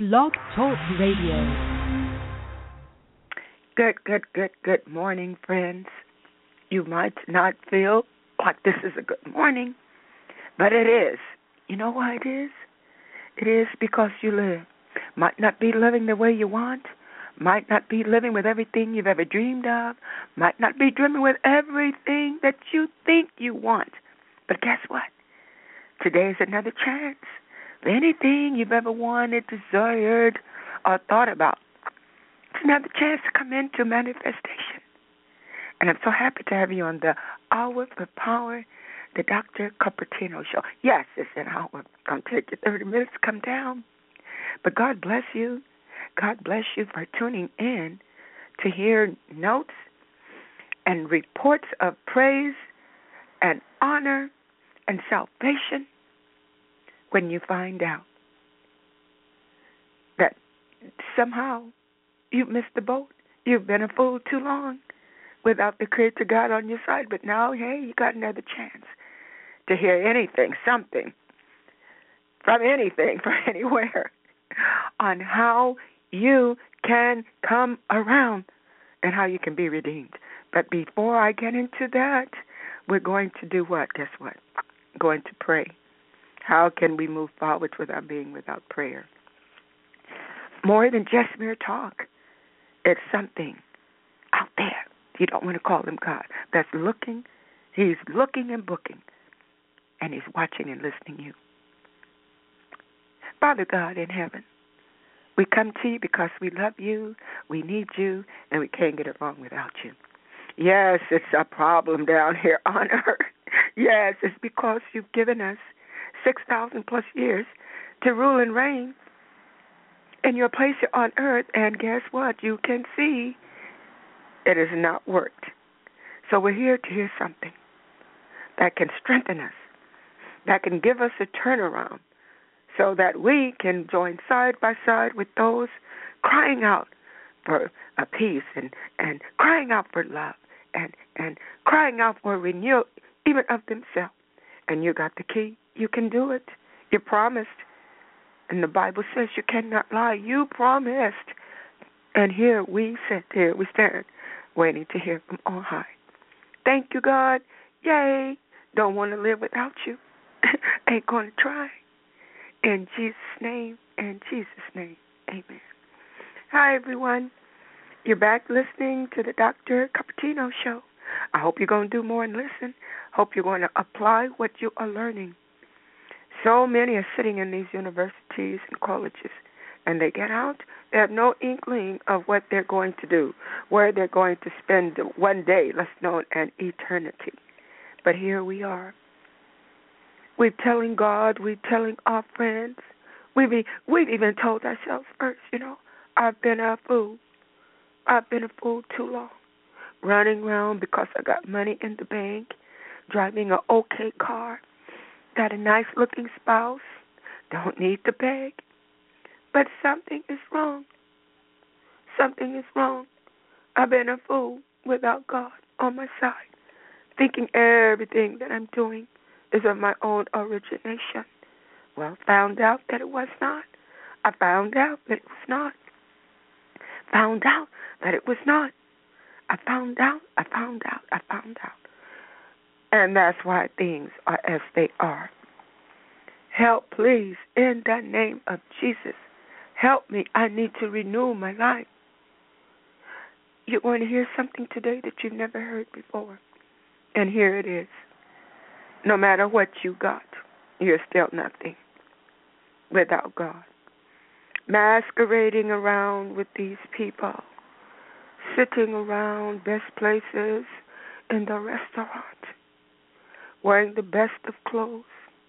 Blog Talk Radio. Good morning, friends. You might not feel like this is a good morning, but it is. You know why it is? It is because you live. Might not be living the way you want, might not be living with everything you've ever dreamed of, might not be dreaming with everything that you think you want. But guess what? Today is another chance. Anything you've ever wanted, desired, or thought about, it's another chance to come into manifestation. And I'm so happy to have you on the Hour for Power, the Dr. Cupertino Show. Yes, it's an hour. It's going to take you 30 minutes to come down. But God bless you. God bless you for tuning in to hear notes and reports of praise and honor and salvation when you find out that somehow you've missed the boat. You've been a fool too long without the Creator God on your side. But now, hey, you got another chance to hear anything, something, from anything, from anywhere, on how you can come around and how you can be redeemed. But before I get into that, we're going to do what? Guess what? Going to pray. How can we move forward without being without prayer? More than just mere talk. It's something out there. You don't want to call him God. That's looking. He's looking and booking. And he's watching and listening you. Father God in heaven, we come to you because we love you, we need you, and we can't get along without you. Yes, it's a problem down here on earth. Yes, it's because you've given us 6,000 plus years to rule and reign in your place here on earth, and guess what? You can see it has not worked. So we're here to hear something that can strengthen us, that can give us a turnaround, so that we can join side by side with those crying out for a peace and crying out for love and crying out for renewal even of themselves. And you got the key. You can do it. You promised. And the Bible says you cannot lie. You promised. And here we sit, here we stand, waiting to hear from on high. Thank you, God. Yay. Don't want to live without you. Ain't going to try. In Jesus' name, amen. Hi, everyone. You're back listening to the Dr. Cupertino Show. I hope you're going to do more and listen. Hope you're going to apply what you are learning. So many are sitting in these universities and colleges, and they get out. They have no inkling of what they're going to do, where they're going to spend one day, less known an eternity. But here we are. We're telling God, we're telling our friends. We've even told ourselves first, I've been a fool. I've been a fool too long. Running around because I got money in the bank, driving an okay car, got a nice-looking spouse, don't need to beg. But something is wrong. Something is wrong. I've been a fool without God on my side, thinking everything that I'm doing is of my own origination. Well, found out that it was not. I found out that it was not. Found out that it was not. I found out. And that's why things are as they are. Help, please, in the name of Jesus. Help me. I need to renew my life. You're going to hear something today that you've never heard before. And here it is. No matter what you got, you're still nothing without God. Masquerading around with these people, sitting around best places in the restaurant, wearing the best of clothes,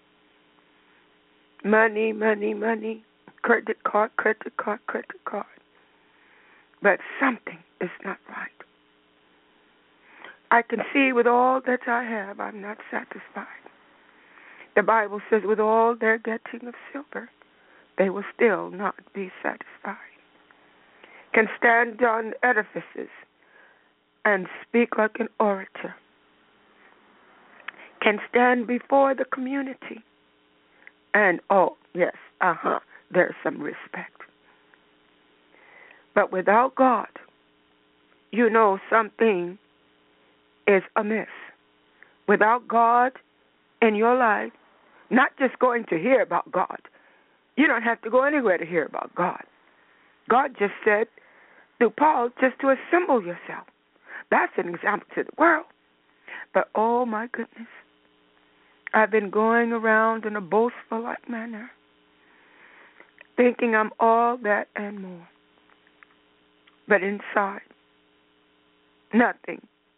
money, credit card. But something is not right. I can see with all that I have, I'm not satisfied. The Bible says with all their getting of silver, they will still not be satisfied. Can stand on edifices and speak like an orator. Can stand before the community and, oh, yes, there's some respect. But without God, you know something is amiss. Without God in your life, not just going to hear about God. You don't have to go anywhere to hear about God. God just said through Paul just to assemble yourself. That's an example to the world. But oh my goodness, I've been going around in a boastful-like manner, thinking I'm all that and more. But inside, nothing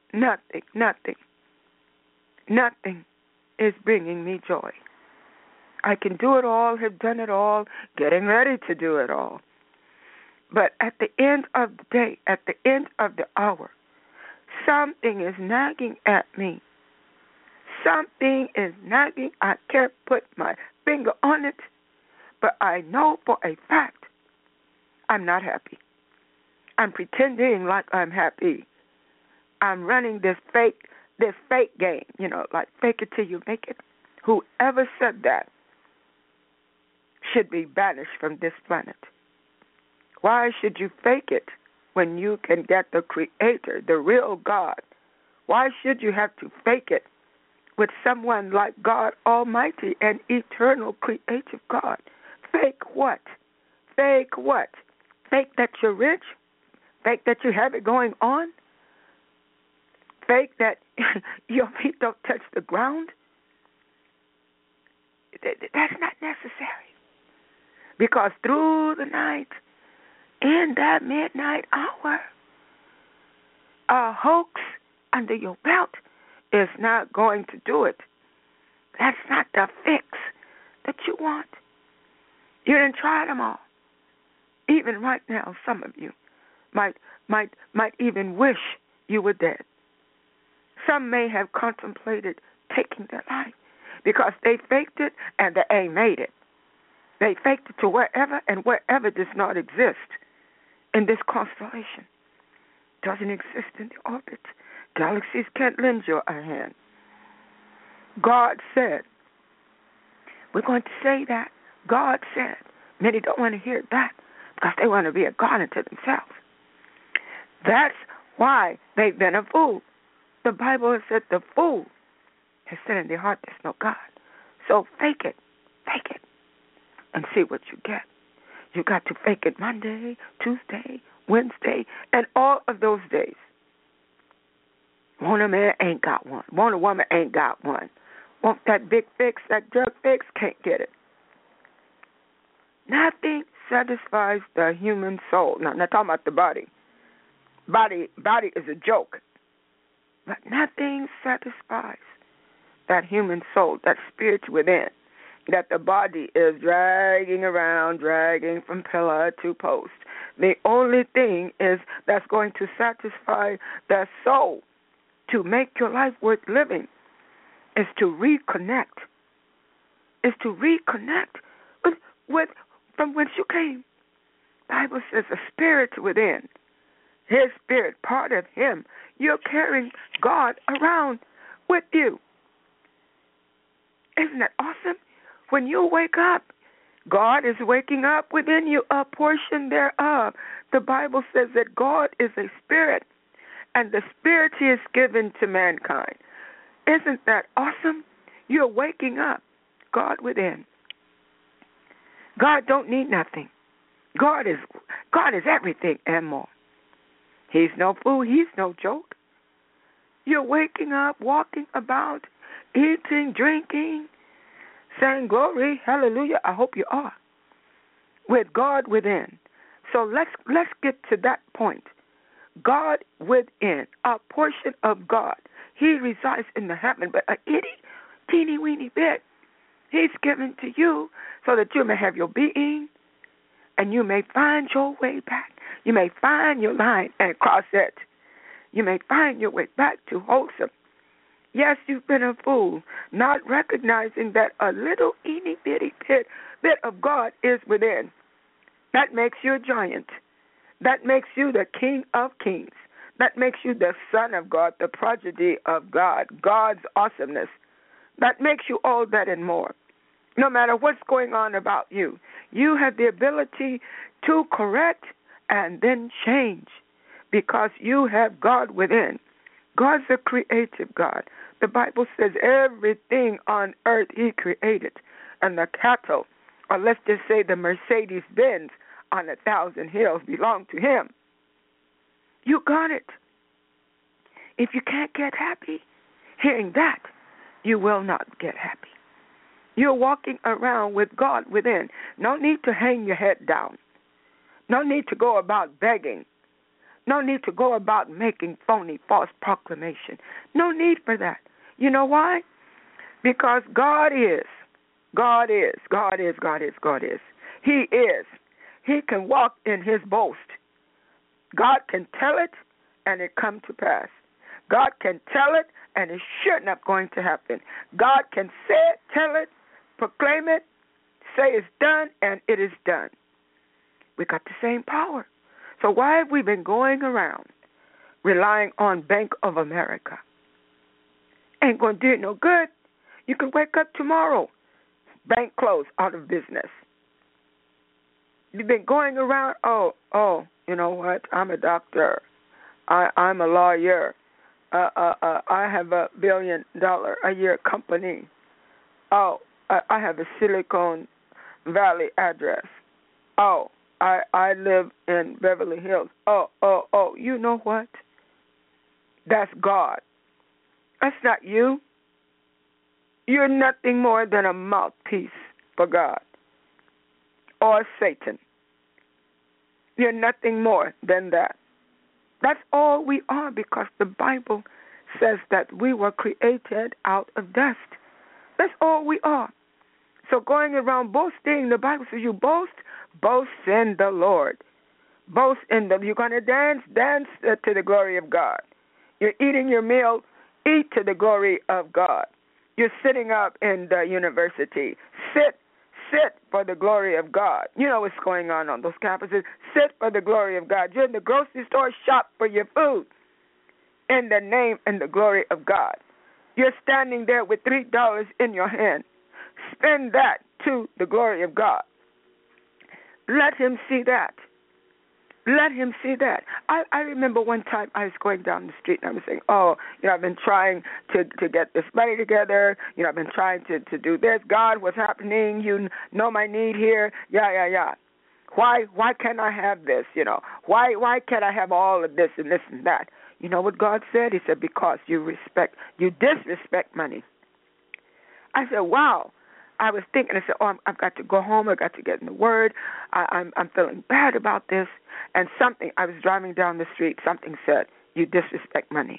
is bringing me joy. I can do it all, have done it all, getting ready to do it all. But at the end of the day, at the end of the hour, something is nagging at me. Something is nagging. I can't put my finger on it, but I know for a fact I'm not happy. I'm pretending like I'm happy. I'm running this fake game, like fake it till you make it. Whoever said that should be banished from this planet. Why should you fake it when you can get the Creator, the real God? Why should you have to fake it with someone like God Almighty and eternal creative God? Fake what? Fake what? Fake that you're rich? Fake that you have it going on? Fake that your feet don't touch the ground? That's not necessary. Because through the night, in that midnight hour, a hoax under your belt is not going to do it. That's not the fix that you want. You didn't try them all. Even right now, some of you might even wish you were dead. Some may have contemplated taking their life because they faked it and they ain't made it. They faked it to wherever, and wherever does not exist in this constellation. Doesn't exist in the orbit. Galaxies can't lend you a hand. God said, we're going to say that. God said. Many don't want to hear that because they want to be a God unto themselves. That's why they've been a fool. The Bible has said the fool has said in their heart there's no God. So fake it, and see what you get. You got to fake it Monday, Tuesday, Wednesday, and all of those days. Want a man, ain't got one. Want a woman, ain't got one. Want that big fix, that drug fix, can't get it. Nothing satisfies the human soul. Now, I'm not talking about the body. Body is a joke. But nothing satisfies that human soul, that spirit within, that the body is dragging around, dragging from pillar to post. The only thing is that's going to satisfy the soul to make your life worth living is to reconnect. With from whence you came. The Bible says the spirit within, his spirit, part of him. You're carrying God around with you. Isn't that awesome? When you wake up, God is waking up within you, a portion thereof. The Bible says that God is a spirit, and the spirit he is given to mankind. Isn't that awesome? You're waking up, God within. God don't need nothing. God is everything and more. He's no fool. He's no joke. You're waking up, walking about, eating, drinking, saying glory, hallelujah. I hope you are. With God within. So let's get to that point. God within, a portion of God. He resides in the heaven, but a teeny weeny bit he's given to you so that you may have your being and you may find your way back. You may find your line and cross it. You may find your way back to wholesome. Yes, you've been a fool, not recognizing that a little itty bitty bit of God is within. That makes you a giant. That makes you the King of Kings. That makes you the Son of God, the prodigy of God, God's awesomeness. That makes you all that and more. No matter what's going on about you, you have the ability to correct and then change because you have God within. God's a creative God. The Bible says everything on earth He created, and the cattle, or let's just say the Mercedes-Benz on 1,000 hills belong to Him. You got it. If you can't get happy hearing that, you will not get happy. You're walking around with God within. No need to hang your head down. No need to go about begging. No need to go about making phony, false proclamation. No need for that. You know why? Because God is. God is. God is. God is. God is. He is. He can walk in His boast. God can tell it, and it come to pass. God can tell it, and it's sure not going to happen. God can say it, tell it, proclaim it, say it's done, and it is done. We got the same power. So why have we been going around relying on Bank of America? Ain't going to do it no good. You can wake up tomorrow, bank closed, out of business. You've been going around, you know what? I'm a doctor. I'm a lawyer. I have $1 billion a year company. I have a Silicon Valley address. I live in Beverly Hills. You know what? That's God. That's not you. You're nothing more than a mouthpiece for God or Satan. You're nothing more than that. That's all we are, because the Bible says that we were created out of dust. That's all we are. So going around boasting, the Bible says you boast in the Lord. Boast in the, you're going to dance to the glory of God. You're eating your meal, eat to the glory of God. You're sitting up in the university. Sit for the glory of God. You know what's going on those campuses. Sit for the glory of God. You're in the grocery store, shop for your food in the name and the glory of God. You're standing there with $3 in your hand. Spend that to the glory of God. Let Him see that. Let Him see that. I remember one time I was going down the street and I was saying, I've been trying to get this money together. I've been trying to do this. God, what's happening? You know my need here. Yeah. Why can't I have this? Why can't I have all of this and this and that? You know what God said? He said, because you disrespect money. I said, wow. I was thinking, I said, I've got to go home. I've got to get in the Word. I'm feeling bad about this. And I was driving down the street, something said, you disrespect money.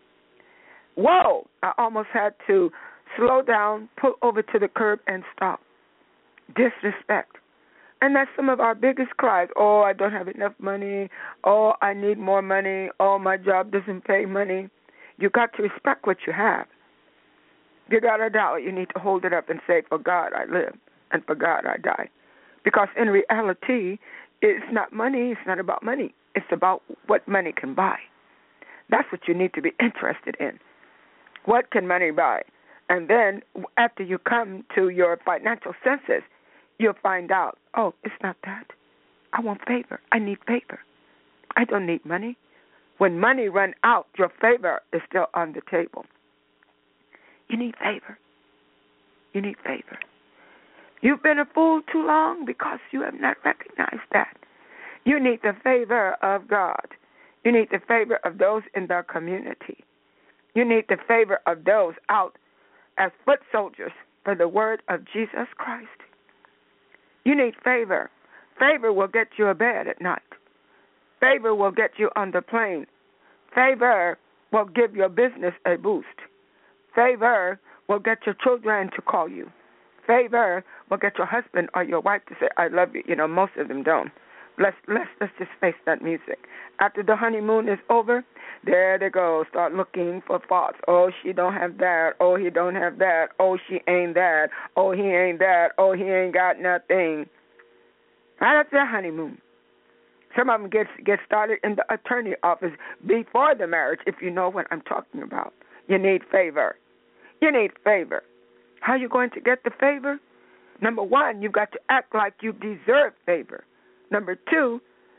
Whoa! I almost had to slow down, pull over to the curb, and stop. Disrespect. And that's some of our biggest cries. I don't have enough money. I need more money. My job doesn't pay money. You got to respect what you have. If you got $1, you need to hold it up and say, for God I live, and for God I die. Because in reality, it's not money. It's not about money. It's about what money can buy. That's what you need to be interested in. What can money buy? And then after you come to your financial senses, you'll find out, it's not that. I want favor. I need favor. I don't need money. When money runs out, your favor is still on the table. You need favor. You need favor. You've been a fool too long because you have not recognized that. You need the favor of God. You need the favor of those in the community. You need the favor of those out as foot soldiers for the word of Jesus Christ. You need favor. Favor will get you a bed at night. Favor will get you on the plane. Favor will give your business a boost. Favor will get your children to call you. Favor will get your husband or your wife to say, I love you. Most of them don't. Let's just face that music. After the honeymoon is over, there they go. Start looking for faults. She don't have that. He don't have that. She ain't that. He ain't that. He ain't got nothing. Right after the honeymoon. Some of them get started in the attorney office before the marriage, if you know what I'm talking about. You need favor. You need favor. How are you going to get the favor? Number one, you've got to act like you deserve favor. Number two,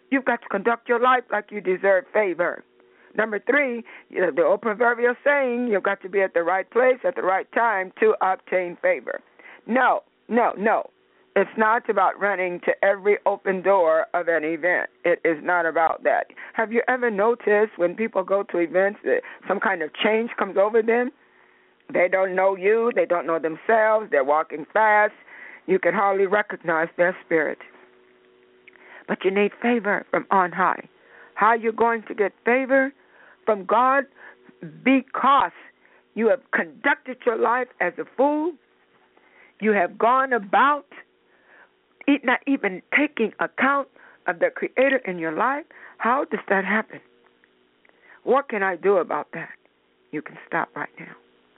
You've got to conduct your life like you deserve favor. Number 3, the old proverbial saying, you've got to be at the right place at the right time to obtain favor. No. It's not about running to every open door of an event. It is not about that. Have you ever noticed when people go to events that some kind of change comes over them? They don't know you. They don't know themselves. They're walking fast. You can hardly recognize their spirit. But you need favor from on high. How are you going to get favor from God? Because you have conducted your life as a fool. You have gone about not even taking account of the Creator in your life. How does that happen? What can I do about that? You can stop right now.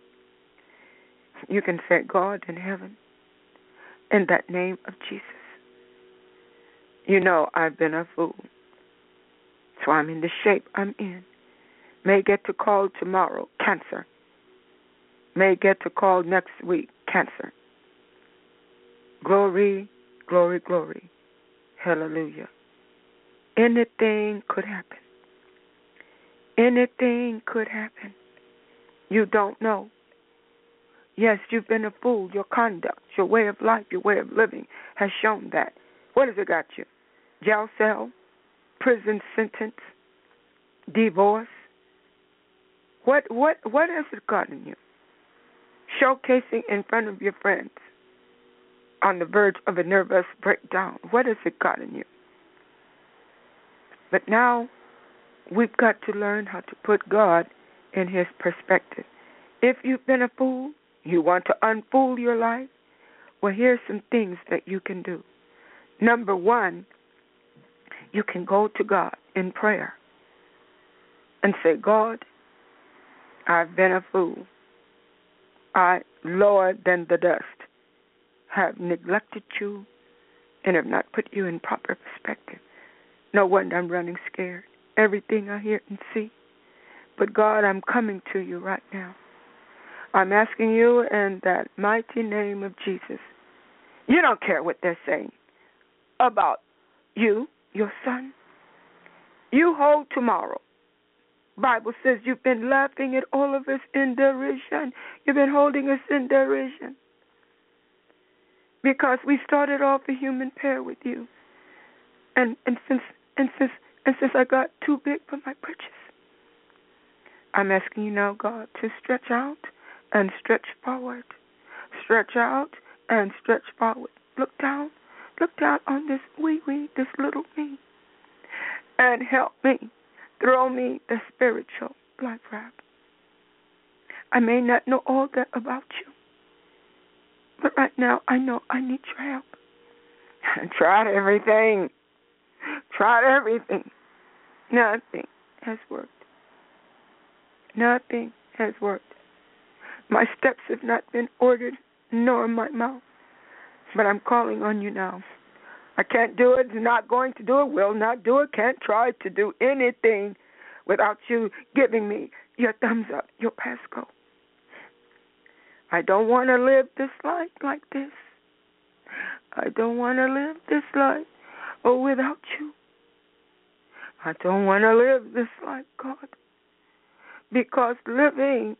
You can say, God in heaven, in that name of Jesus, you know I've been a fool, so I'm in the shape I'm in. May get to call tomorrow, cancer. May get to call next week, cancer. Glory, glory, glory. Hallelujah. Anything could happen. Anything could happen. You don't know. Yes, you've been a fool. Your conduct, your way of life, your way of living has shown that. What has it got you? Jail cell, prison sentence, divorce. What has it gotten you? Showcasing in front of your friends on the verge of a nervous breakdown. What has it gotten you? But now we've got to learn how to put God in His perspective. If you've been a fool, you want to unfool your life, well, here's some things that you can do. Number 1, you can go to God in prayer and say, God, I've been a fool. I, lower than the dust, have neglected you and have not put you in proper perspective. No wonder I'm running scared. Everything I hear and see. But God, I'm coming to you right now. I'm asking you in that mighty name of Jesus. You don't care what they're saying about you, your son. You hold tomorrow. Bible says you've been laughing at all of us in derision. You've been holding us in derision. Because we started off a human pair with you. And since I got too big for my britches, I'm asking you now, God, to stretch out and stretch forward. Stretch out and stretch forward. Look down on this this little me. And help me. Throw me the spiritual life raft. I may not know all that about you, but right now I know I need your help. I tried everything. Nothing has worked. Nothing has worked. My steps have not been ordered, nor my mouth. But I'm calling on you now. I can't do it, not going to do it, will not do it, can't try to do anything without you giving me your thumbs up, your passcode. I don't want to live this life like this. I don't want to live this life without you. I don't want to live this life, God. Because living,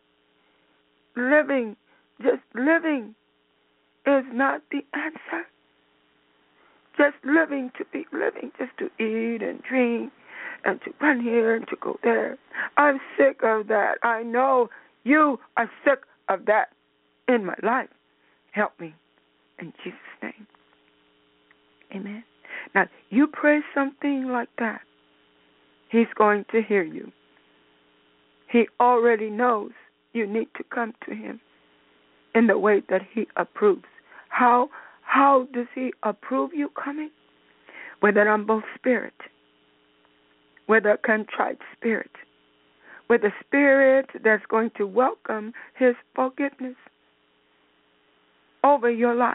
just living is not the answer. Just living to be living, just to eat and drink and to run here and to go there. I'm sick of that. I know you are sick of that in my life. Help me in Jesus' name. Amen. Now, you pray something like that, He's going to hear you. He already knows you need to come to Him in the way that He approves. How does He approve you coming? With an humble spirit, with a contrite spirit, with a spirit that's going to welcome His forgiveness over your life.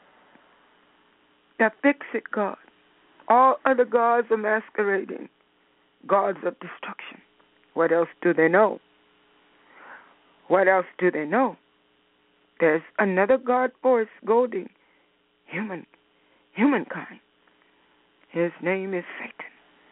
The fix-it God. All other gods are masquerading, gods of destruction. What else do they know? What else do they know? There's another God voice goading humankind. His name is Satan.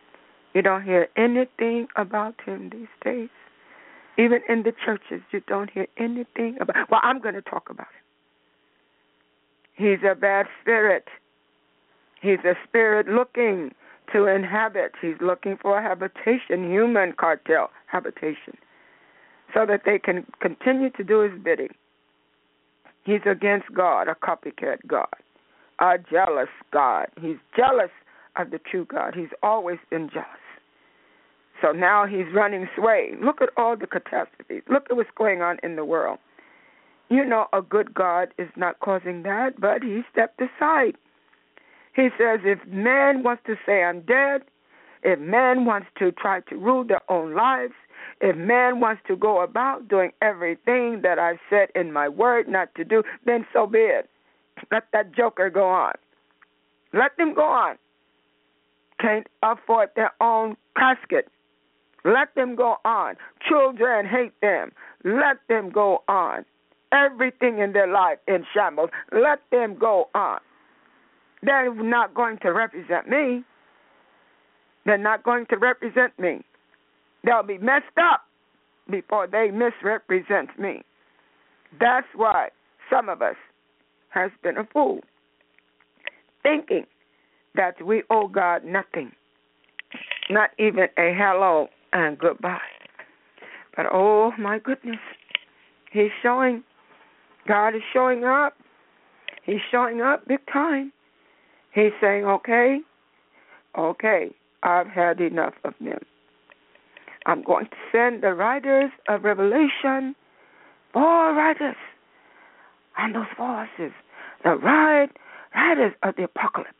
You don't hear anything about him these days. Even in the churches, you don't hear anything about. Well, I'm going to talk about him. He's a bad spirit. He's a spirit looking to inhabit. He's looking for a habitation, human cartel habitation, so that they can continue to do his bidding. He's against God, a copycat God, a jealous God. He's jealous of the true God. He's always been jealous. So now he's running sway. Look at all the catastrophes. Look at what's going on in the world. You know, a good God is not causing that, but he stepped aside. He says if man wants to say I'm dead, if man wants to try to rule their own lives, if man wants to go about doing everything that I've said in my word not to do, then so be it. Let that joker go on. Let them go on. Can't afford their own casket. Let them go on. Children hate them. Let them go on. Everything in their life in shambles. Let them go on. They're not going to represent me. They're not going to represent me. They'll be messed up before they misrepresent me. That's why some of us has been a fool, thinking that we owe God nothing, not even a hello and goodbye. But oh my goodness, he's showing, God is showing up. He's showing up big time. He's saying, okay, I've had enough of them. I'm going to send the writers of Revelation, 4 writers, and those 4 horses, the writers of the apocalypse.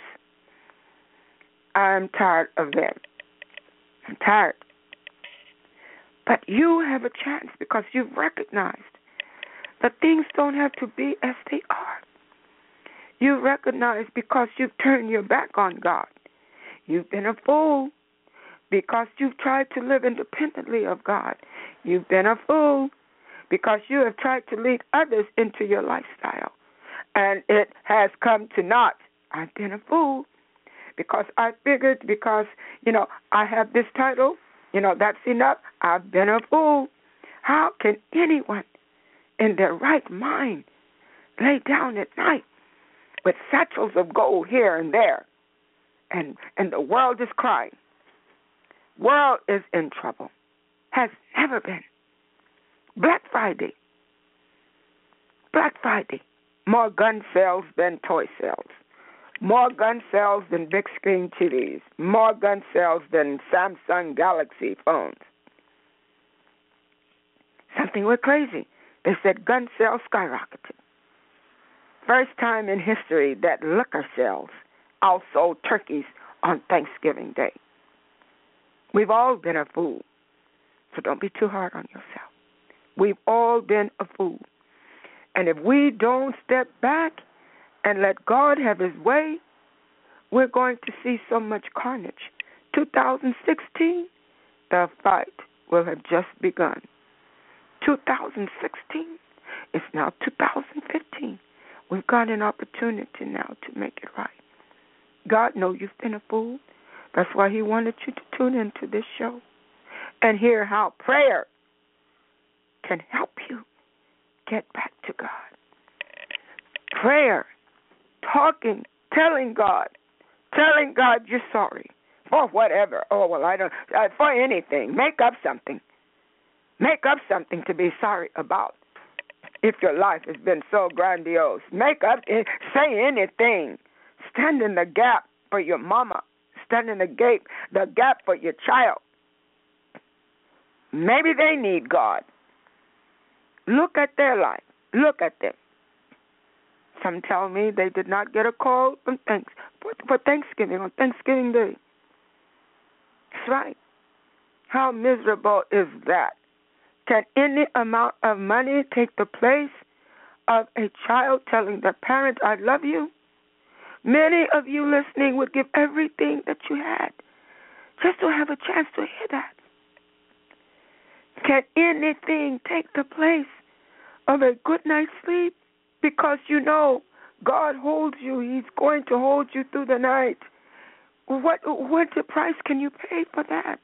I'm tired of them. I'm tired. But you have a chance because you've recognized that things don't have to be as they are. You recognize because you've turned your back on God. You've been a fool because you've tried to live independently of God. You've been a fool because you have tried to lead others into your lifestyle, and it has come to naught. I've been a fool because I figured because, I have this title, that's enough. I've been a fool. How can anyone in their right mind lay down at night with satchels of gold here and there, and the world is crying? World is in trouble. Has never been. Black Friday. More gun sales than toy sales. More gun sales than big screen TVs. More gun sales than Samsung Galaxy phones. Something went crazy. They said gun sales skyrocketed. First time in history that liquor sales outsold turkeys on Thanksgiving Day. We've all been a fool, so don't be too hard on yourself. We've all been a fool. And if we don't step back and let God have his way, we're going to see so much carnage. 2016, the fight will have just begun. 2016 is now 2015. We've got an opportunity now to make it right. God knows you've been a fool. That's why he wanted you to tune into this show and hear how prayer can help you get back to God. Prayer, talking, telling God you're sorry for whatever. Oh, well, I don't, for anything. Make up something. Make up something to be sorry about. If your life has been so grandiose, make up, say anything. Stand in the gap for your mama. Stand in the gap for your child. Maybe they need God. Look at their life. Look at them. Some tell me they did not get a call for Thanksgiving on Thanksgiving Day. That's right. How miserable is that? Can any amount of money take the place of a child telling their parent, I love you? Many of you listening would give everything that you had just to have a chance to hear that. Can anything take the place of a good night's sleep? Because you know God holds you. He's going to hold you through the night. what the price can you pay for that?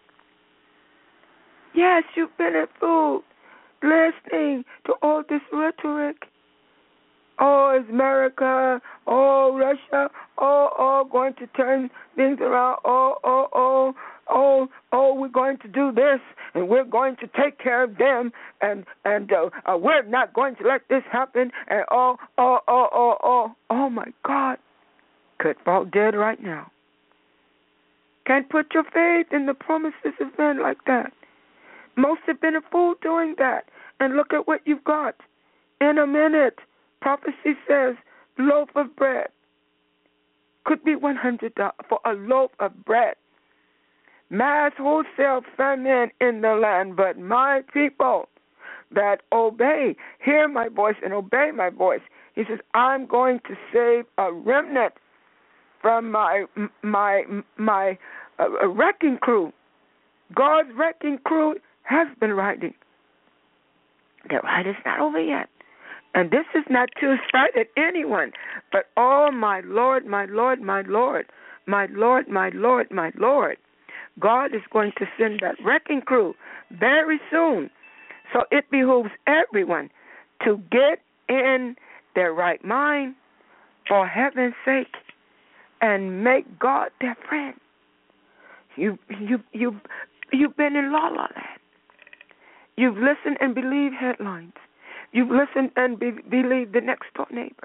Yes, you've been a fool listening to all this rhetoric. Oh, it's America. Oh, Russia. Oh, going to turn things around. Oh, we're going to do this, and we're going to take care of them, and we're not going to let this happen. And oh, my God, could fall dead right now. Can't put your faith in the promises of men like that. Most have been a fool doing that, and look at what you've got. In a minute, prophecy says loaf of bread could be $100 for a loaf of bread. Mass wholesale famine in the land, but my people that obey, hear my voice and obey my voice. He says, I'm going to save a remnant from my wrecking crew. God's wrecking crew has been riding. The ride is not over yet. And this is not to strike at anyone, but oh, my Lord, my Lord, my Lord, my Lord, my Lord, my Lord. God is going to send that wrecking crew very soon. So it behooves everyone to get in their right mind for heaven's sake and make God their friend. You've been in la la land. You've listened and believed headlines. You've listened and believed the next door neighbor.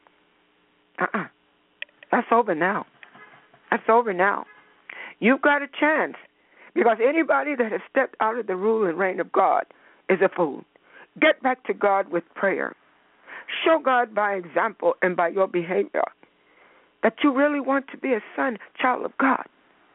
That's over now. That's over now. You've got a chance, because anybody that has stepped out of the rule and reign of God is a fool. Get back to God with prayer. Show God by example and by your behavior that you really want to be a son, child of God.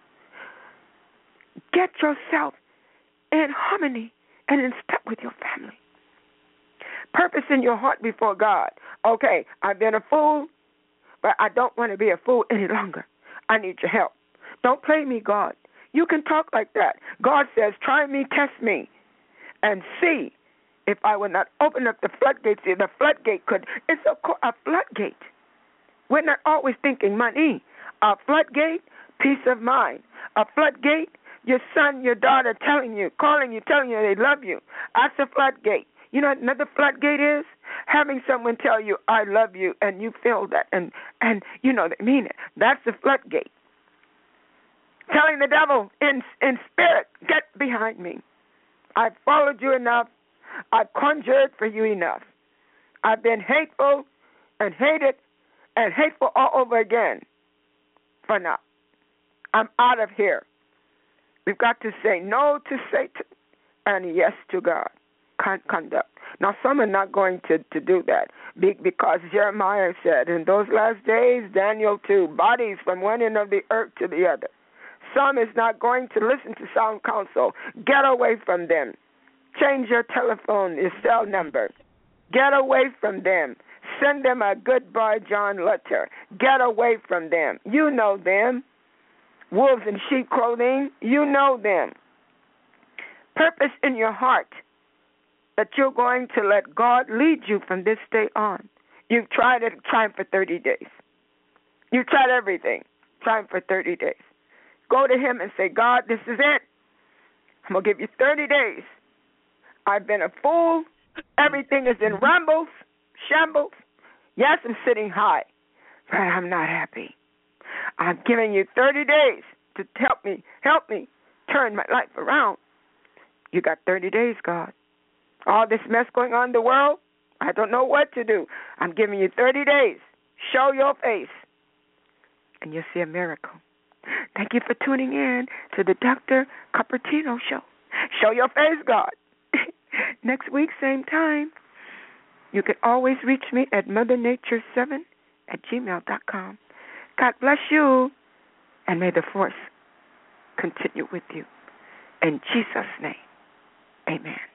Get yourself in harmony and in step with your family. Purpose in your heart before God. Okay, I've been a fool, but I don't want to be a fool any longer. I need your help. Don't play me, God. You can talk like that. God says, try me, test me, and see if I will not open up the floodgates. The floodgate it's a floodgate. We're not always thinking money. A floodgate, peace of mind. A floodgate, your son, your daughter calling you, telling you they love you. That's a floodgate. You know what another floodgate is? Having someone tell you, I love you, and you feel that, and you know they mean it. That's a floodgate. Telling the devil in spirit, get behind me. I've followed you enough. I've conjured for you enough. I've been hateful and hated and hateful all over again. For now, I'm out of here. We've got to say no to Satan and yes to God. Conduct. Now, some are not going to do that because Jeremiah said, in those last days, Daniel 2, bodies from one end of the earth to the other. Some is not going to listen to sound counsel. Get away from them. Change your telephone, your cell number. Get away from them. Send them a goodbye John letter. Get away from them. You know them. Wolves in sheep clothing, you know them. Purpose in your heart that you're going to let God lead you from this day on. You've tried it, trying for 30 days. You've tried everything, trying for 30 days. Go to him and say, God, this is it. I'm going to give you 30 days. I've been a fool. Everything is in shambles. Yes, I'm sitting high, but I'm not happy. I'm giving you 30 days to help me turn my life around. You got 30 days, God. All this mess going on in the world, I don't know what to do. I'm giving you 30 days. Show your face, and you'll see a miracle. Thank you for tuning in to the Dr. Cupertino Show. Show your face, God. Next week, same time. You can always reach me at mothernature7@gmail.com. God bless you, and may the force continue with you. In Jesus' name, amen.